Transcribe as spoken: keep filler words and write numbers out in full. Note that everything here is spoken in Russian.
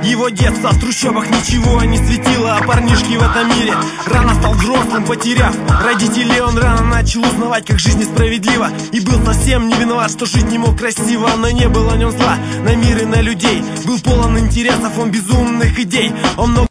Его детство в трущобах ничего не светило, а парнишки в этом мире рано стал взрослым, потеряв родителей. Он рано начал узнавать, как жизнь несправедлива, и был совсем не виноват, что жить не мог красиво. Но не было о нем зла на мир и на людей, был полон интересов, он безумных идей. Он много